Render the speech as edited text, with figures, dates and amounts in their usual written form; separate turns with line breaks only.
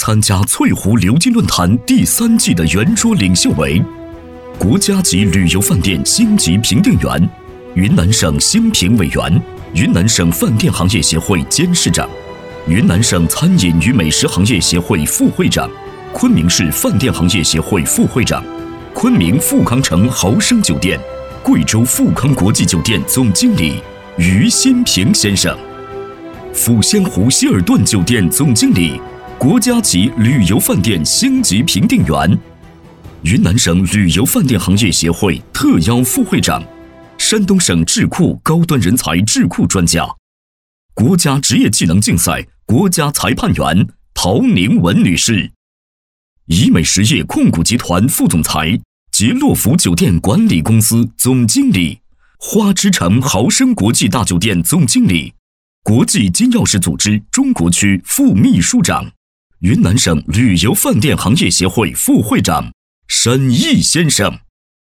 参加翠湖流金论坛第3季的圆桌领袖为国家级旅游饭店星级评定员、云南省星评委员、云南省饭店行业协会监事长、云南省餐饮与美食行业协会副会长、昆明市饭店行业协会副会长、昆明富康城豪生酒店、贵州富康国际酒店总经理于新平先生，抚仙湖希尔顿酒店总经理，国家级旅游饭店星级评定员，云南省旅游饭店行业协会特邀副会长，山东省智库高端人才智库专家，国家职业技能竞赛国家裁判员陶宁文女士，怡美实业控股集团副总裁，杰洛福酒店管理公司总经理，花之城豪生国际大酒店总经理，国际金钥匙组织中国区副秘书长，云南省旅游饭店行业协会副会长沈毅先生。